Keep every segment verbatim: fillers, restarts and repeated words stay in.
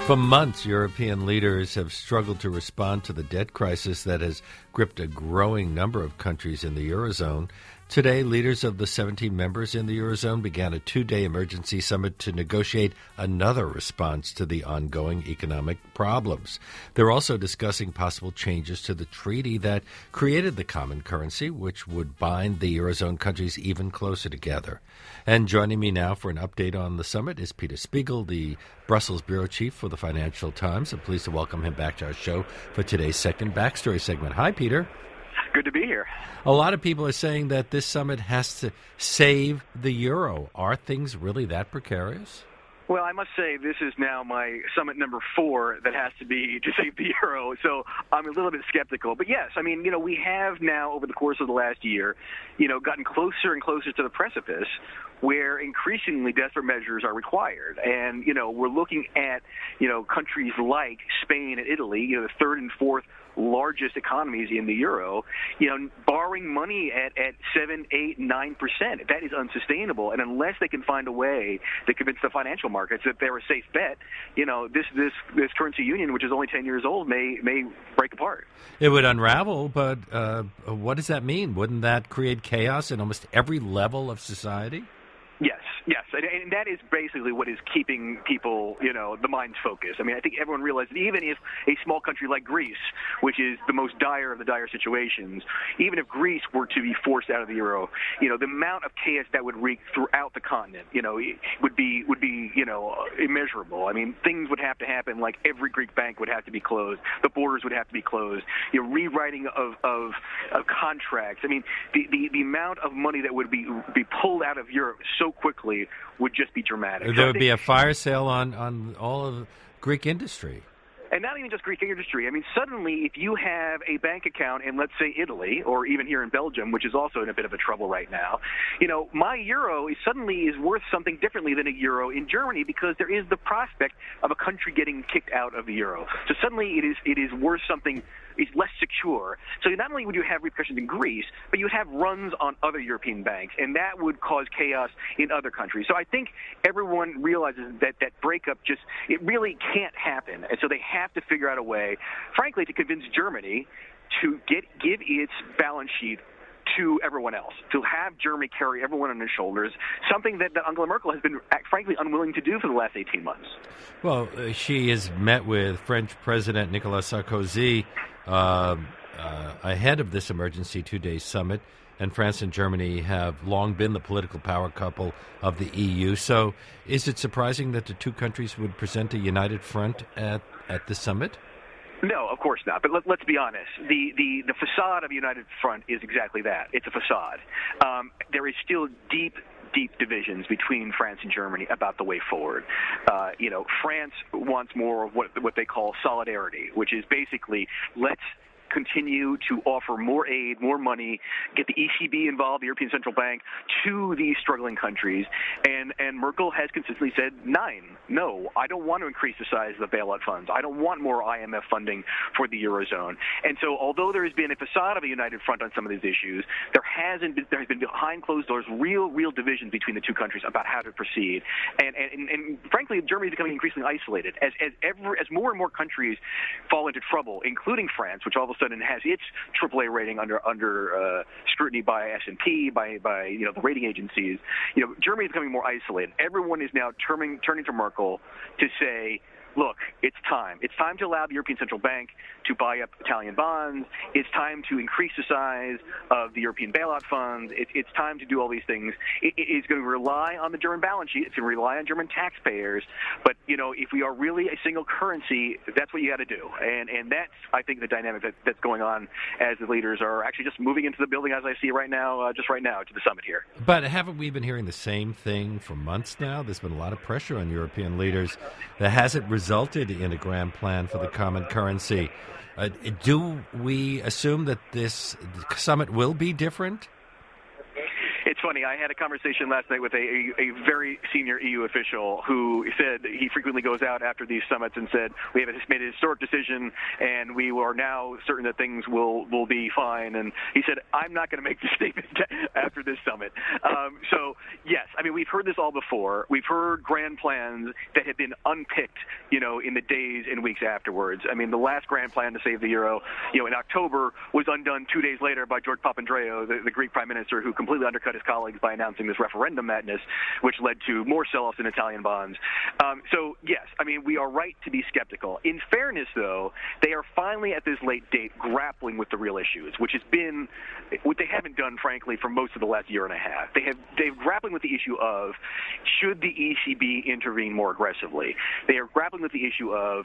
For months, European leaders have struggled to respond to the debt crisis that has gripped a growing number of countries in the Eurozone. Today, leaders of the seventeen members in the Eurozone began a two-day emergency summit to negotiate another response to the ongoing economic problems. They're also discussing possible changes to the treaty that created the common currency, which would bind the Eurozone countries even closer together. And joining me now for an update on the summit is Peter Spiegel, the Brussels bureau chief for the Financial Times. I'm pleased to welcome him back to our show for today's second Backstory segment. Hi, Peter. Good to be here. A lot of people are saying that this summit has to save the euro. Are things really that precarious? Well, I must say this is now my summit number four that has to be to save the euro, so I'm a little bit skeptical. But yes, I mean, you know, we have now over the course of the last year, you know, gotten closer and closer to the precipice where increasingly desperate measures are required. And, you know, we're looking at, you know, countries like Spain and Italy, you know, the third and fourth largest economies in the euro, you know, borrowing money at, at seven, eight, nine percent. That is unsustainable. And unless they can find a way to convince the financial markets that they're a safe bet, you know, this this this currency union, which is only ten years old, may may break apart. It would unravel, but uh, what does that mean? Wouldn't that create chaos in almost every level of society? Yes, yes, and, and that is basically what is keeping people, you know, the minds focused. I mean, I think everyone realizes that even if a small country like Greece, which is the most dire of the dire situations, even if Greece were to be forced out of the euro, you know, the amount of chaos that would wreak throughout the continent, you know, would be would be, you know, immeasurable. I mean, things would have to happen, like every Greek bank would have to be closed, the borders would have to be closed, you know, rewriting of of, of contracts. I mean, the, the the amount of money that would be be pulled out of Europe so quickly would just be dramatic. There would be a fire sale on, on all of Greek industry. And not even just Greek industry. I mean, suddenly, if you have a bank account in, let's say, Italy, or even here in Belgium, which is also in a bit of a trouble right now, you know, my euro is suddenly is worth something differently than a euro in Germany because there is the prospect of a country getting kicked out of the euro. So suddenly, it is it is worth something. Is less secure. So not only would you have repercussions in Greece, but you would have runs on other European banks, and that would cause chaos in other countries. So I think everyone realizes that that breakup just, it really can't happen. And so they have to figure out a way, frankly, to convince Germany to get give its balance sheet to everyone else, to have Germany carry everyone on their shoulders, something that, that Angela Merkel has been, frankly, unwilling to do for the last eighteen months. Well, uh, she has met with French President Nicolas Sarkozy uh, uh, ahead of this emergency two-day summit, and France and Germany have long been the political power couple of the E U. So is it surprising that the two countries would present a united front at, at the summit? No, of course not. But let, let's be honest. The, the, the facade of a united front is exactly that. It's a facade. Um, there is still deep, deep divisions between France and Germany about the way forward. Uh, you know, France wants more of what what they call solidarity, which is basically let's continue to offer more aid, more money, get the E C B involved, the European Central Bank, to these struggling countries. And and Merkel has consistently said, nine, no, I don't want to increase the size of the bailout funds. I don't want more I M F funding for the Eurozone. And so although there has been a facade of a united front on some of these issues, there hasn't been, there has been behind closed doors real, real division between the two countries about how to proceed. And, and, and frankly, Germany is becoming increasingly isolated. As, as, ever, as more and more countries fall into trouble, including France, which all of a sudden has its triple A rating under under uh, scrutiny by S and P, by by you know the rating agencies. You know, Germany is becoming more isolated. Everyone is now turning turning to Merkel to say, look, it's time. It's time to allow the European Central Bank to buy up Italian bonds. It's time to increase the size of the European bailout funds. It, it's time to do all these things. It, it is going to rely on the German balance sheet. It's going to rely on German taxpayers. But, you know, if we are really a single currency, that's what you got to do. And and that's, I think, the dynamic that, that's going on as the leaders are actually just moving into the building as I see right now, uh, just right now, to the summit here. But haven't we been hearing the same thing for months now? There's been a lot of pressure on European leaders that hasn't resulted in a grand plan for the common currency. Uh, do we assume that this summit will be different? It's funny. I had a conversation last night with a, a, a very senior E U official who said he frequently goes out after these summits and said, we have made a historic decision and we are now certain that things will, will be fine. And he said, I'm not going to make this statement after this summit. Um, so, yes, I mean, we've heard this all before. We've heard grand plans that have been unpicked, you know, in the days and weeks afterwards. I mean, the last grand plan to save the euro, you know, in October was undone two days later by George Papandreou, the, the Greek prime minister, who completely undercut his colleagues by announcing this referendum madness, which led to more sell-offs in Italian bonds. Um, so, yes, I mean, we are right to be skeptical. In fairness, though, they are finally at this late date grappling with the real issues, which has been what they haven't done, frankly, for most of the last year and a half. They have they're grappling with the issue of should the E C B intervene more aggressively. They are grappling with the issue of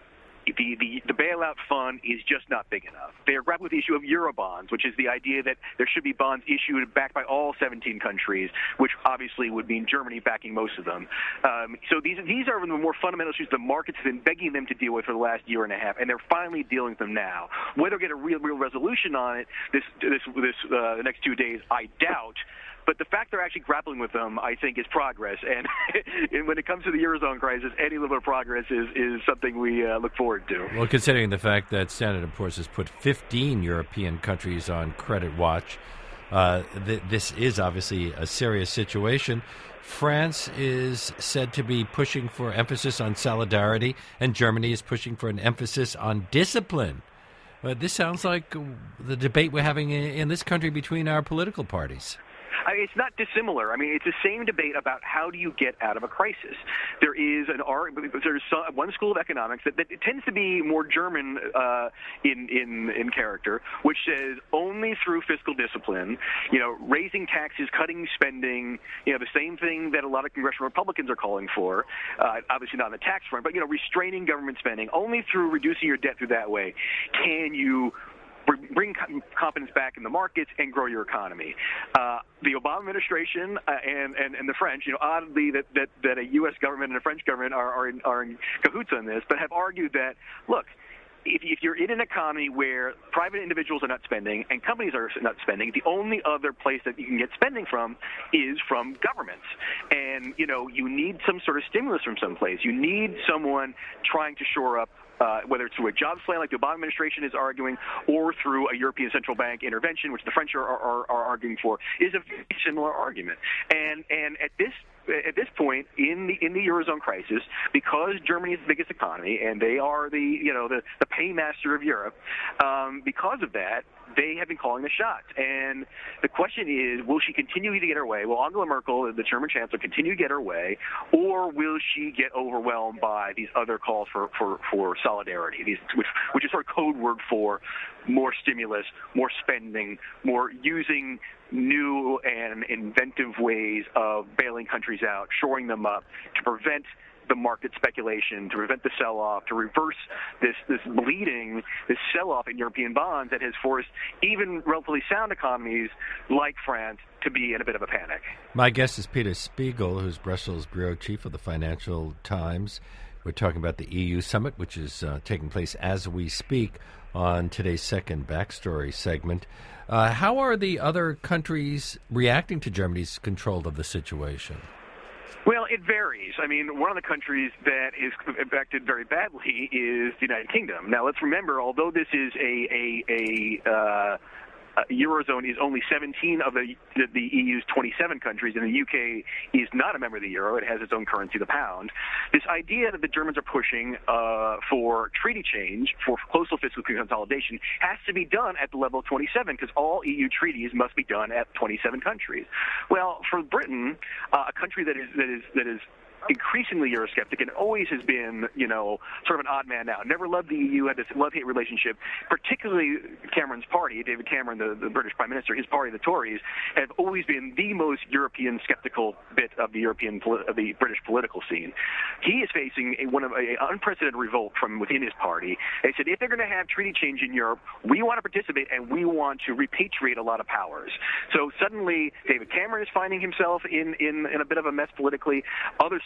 The, the, the bailout fund is just not big enough. They are grappling with the issue of Eurobonds, which is the idea that there should be bonds issued backed by all seventeen countries, which obviously would mean Germany backing most of them. Um, so these these are the more fundamental issues the markets have been begging them to deal with for the last year and a half, and they're finally dealing with them now. Whether they get a real real resolution on it this this this uh, the next two days, I doubt. But the fact they're actually grappling with them, I think, is progress. And, and when it comes to the Eurozone crisis, any little progress is, is something we uh, look forward to. Well, considering the fact that Standard and Poor's has put fifteen European countries on credit watch, uh, th- this is obviously a serious situation. France is said to be pushing for emphasis on solidarity, and Germany is pushing for an emphasis on discipline. Uh, this sounds like the debate we're having in, in this country between our political parties. I mean, it's not dissimilar. I mean, it's the same debate about how do you get out of a crisis. There is an there's some, one school of economics that, that it tends to be more German uh, in in in character, which says only through fiscal discipline, you know, raising taxes, cutting spending, you know, the same thing that a lot of congressional Republicans are calling for. Uh, obviously not on the tax front, but you know, restraining government spending. Only through reducing your debt through that way can you bring confidence back in the markets and grow your economy. Uh, the Obama administration uh, and, and, and the French, you know, oddly that, that, that a U S government and a French government are, are, in, are in cahoots on this, but have argued that, look, If, if you're in an economy where private individuals are not spending and companies are not spending, the only other place that you can get spending from is from governments. And, you know, you need some sort of stimulus from someplace. You need someone trying to shore up Uh, whether it's through a jobs plan like the Obama administration is arguing or through a European Central Bank intervention, which the French are, are, are arguing for, is a very similar argument. And and at this at this point in the in the Eurozone crisis, because Germany is the biggest economy and they are the you know the, the paymaster of Europe, um, because of that, they have been calling the shots. And the question is, will she continue to get her way? Will Angela Merkel, the German chancellor, continue to get her way, or will she get overwhelmed by these other calls for, for, for solidarity, these, which, which is sort of code word for more stimulus, more spending, more using new and inventive ways of bailing countries out, shoring them up to prevent the market speculation, to prevent the sell-off, to reverse this this bleeding, this sell-off in European bonds that has forced even relatively sound economies like France to be in a bit of a panic. My guest is Peter Spiegel, who's Brussels bureau chief of the Financial Times. We're talking about the E U summit, which is uh, taking place as we speak on today's second Backstory segment. Uh, how are the other countries reacting to Germany's control of the situation? Well, it varies. I mean, one of the countries that is affected very badly is the United Kingdom. Now, let's remember, although this is a a, a uh, Uh, Eurozone is only seventeen of the, the, the E U's twenty-seven countries, and the U K is not a member of the euro. It has its own currency, the pound. This idea that the Germans are pushing uh, for treaty change, for closer fiscal consolidation, has to be done at the level of twenty-seven, because all E U treaties must be done at twenty-seven countries. Well, for Britain, uh, a country that is that is that is increasingly Eurosceptic and always has been, you know, sort of an odd man out. Never loved the E U, had this love-hate relationship. Particularly Cameron's party, David Cameron, the, the British Prime Minister, his party, the Tories, have always been the most European skeptical bit of the European of the British political scene. He is facing a, one of an unprecedented revolt from within his party. They said, if they're going to have treaty change in Europe, we want to participate and we want to repatriate a lot of powers. So suddenly, David Cameron is finding himself in, in, in a bit of a mess politically. Other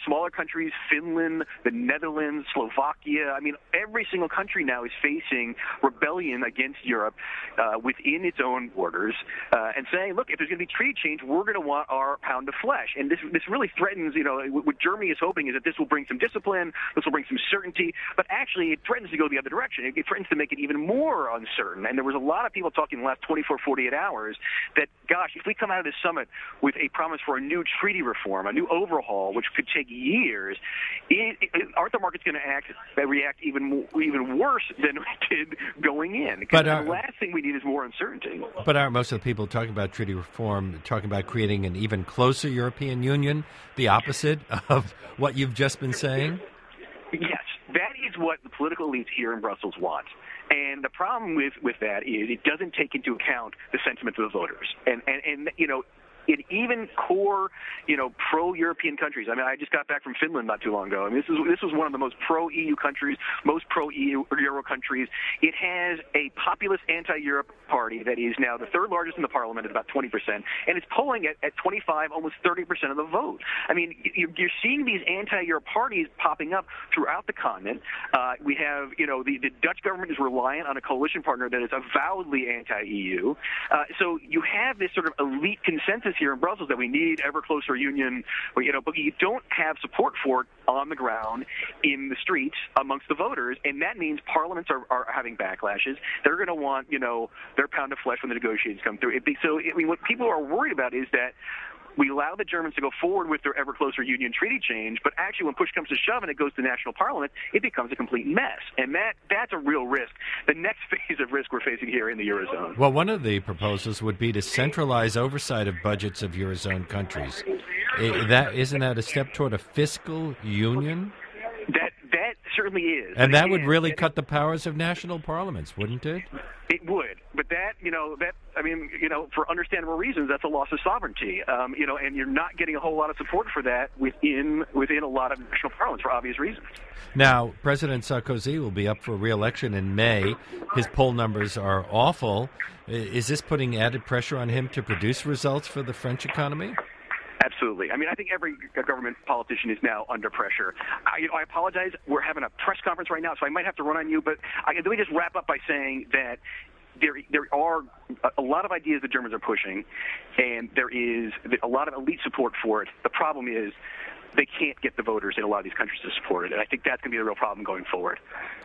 smaller countries, Finland, the Netherlands, Slovakia. I mean, every single country now is facing rebellion against Europe uh, within its own borders uh, and saying, look, if there's going to be treaty change, we're going to want our pound of flesh. And this this really threatens, you know, what Germany is hoping is that this will bring some discipline, this will bring some certainty, but actually it threatens to go the other direction. It, it threatens to make it even more uncertain. And there was a lot of people talking in the last twenty-four, forty-eight hours that, gosh, if we come out of this summit with a promise for a new treaty reform, a new overhaul, which could take years, it, it, aren't the markets going to act, react even more, even worse than we did going in? Because the uh, last thing we need is more uncertainty. But aren't most of the people talking about treaty reform talking about creating an even closer European Union, the opposite of what you've just been saying? Yes, that is what the political elites here in Brussels want. And the problem with, with that is it doesn't take into account the sentiments of the voters. And, and, and you know, in even core, you know, pro-European countries. I mean, I just got back from Finland not too long ago. I mean, this is this was one of the most pro-E U countries, most pro-E U Euro countries. It has a populist anti-Europe party that is now the third largest in the parliament at about twenty percent, and it's polling at, at twenty-five, almost thirty percent of the vote. I mean, you're, you're seeing these anti-Europe parties popping up throughout the continent. Uh, we have, you know, the, the Dutch government is reliant on a coalition partner that is avowedly anti-E U. Uh, so you have this sort of elite consensus here in Brussels that we need ever closer union, or, you know, but you don't have support for it on the ground in the streets amongst the voters, and that means parliaments are, are having backlashes. They're going to want, you know, their pound of flesh when the negotiations come through. It be, so, I mean, what people are worried about is that we allow the Germans to go forward with their ever closer union treaty change, but actually when push comes to shove and it goes to national parliament, it becomes a complete mess. And that that's a real risk. The next phase of risk we're facing here in the Eurozone. Well, one of the proposals would be to centralize oversight of budgets of Eurozone countries. That, isn't that a step toward a fiscal union? That that certainly is. And that would really cut the powers of national parliaments, wouldn't it? It would, but that, you know, that, I mean, you know, for understandable reasons, that's a loss of sovereignty, um, you know, and you're not getting a whole lot of support for that within within a lot of national parliaments for obvious reasons. Now, President Sarkozy will be up for re-election in May. His poll numbers are awful. Is this putting added pressure on him to produce results for the French economy? Absolutely. I mean, I think every government politician is now under pressure. I, you know, I apologize. We're having a press conference right now, so I might have to run on you. But I, let me just wrap up by saying that there there are a lot of ideas the Germans are pushing, and there is a lot of elite support for it. The problem is they can't get the voters in a lot of these countries to support it, and I think that's going to be the real problem going forward.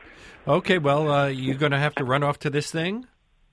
Okay, well, uh, you're going to have to run off to this thing?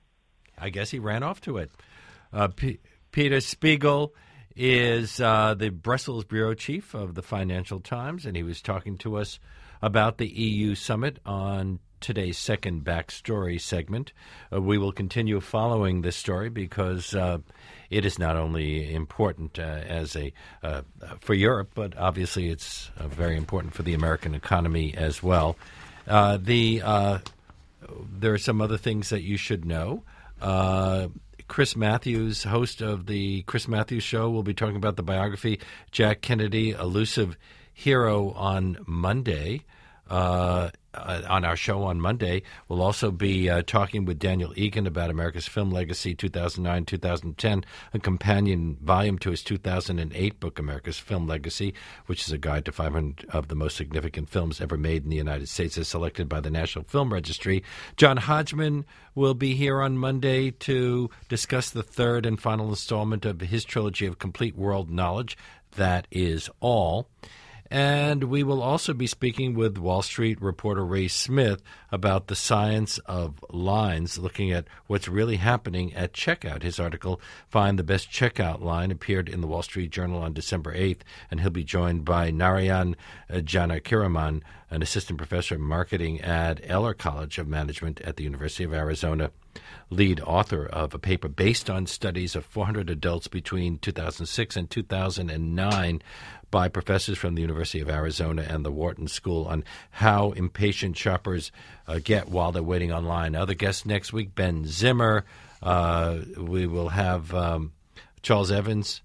I guess he ran off to it. Uh, P- Peter Spiegel is uh, the Brussels bureau chief of the Financial Times, and he was talking to us about the E U summit on today's second backstory segment. Uh, we will continue following this story because uh, it is not only important uh, as a uh, for Europe, but obviously it's uh, very important for the American economy as well. Uh, the uh, there are some other things that you should know. Uh, Chris Matthews, host of the Chris Matthews Show, will be talking about the biography Jack Kennedy, Elusive Hero on Monday. Uh, uh, on our show on Monday, we'll also be uh, talking with Daniel Egan about America's Film Legacy two thousand nine to two thousand ten, a companion volume to his two thousand eight book, America's Film Legacy, which is a guide to five hundred of the most significant films ever made in the United States as selected by the National Film Registry. John Hodgman will be here on Monday to discuss the third and final installment of his trilogy of complete world knowledge, That Is All. And we will also be speaking with Wall Street reporter Ray Smith about the science of lines, looking at what's really happening at checkout. His article, Find the Best Checkout Line, appeared in the Wall Street Journal on December eighth, and he'll be joined by Narayan Janakiraman, an assistant professor of marketing at Eller College of Management at the University of Arizona, lead author of a paper based on studies of four hundred adults between two thousand six and two thousand nine by professors from the University of Arizona and the Wharton School on how impatient shoppers uh, get while they're waiting online. Other guests next week, Ben Zimmer. Uh, we will have um, Charles Evans.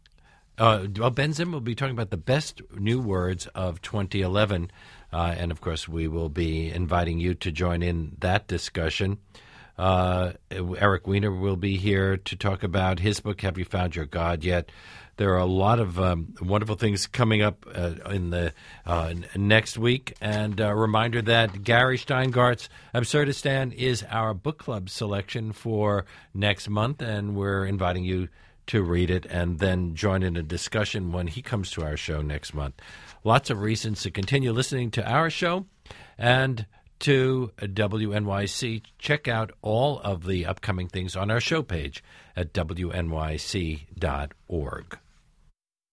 Uh, well, Ben Zimmer will be talking about the best new words of twenty eleven. Uh, and, of course, we will be inviting you to join in that discussion. Uh, Eric Weiner will be here to talk about his book, Have You Found Your God Yet? There are a lot of um, wonderful things coming up uh, in the uh, n- next week. And a reminder that Gary Steingart's Absurdistan is our book club selection for next month, and we're inviting you to read it and then join in a discussion when he comes to our show next month. Lots of reasons to continue listening to our show and to W N Y C. Check out all of the upcoming things on our show page at W N Y C dot org.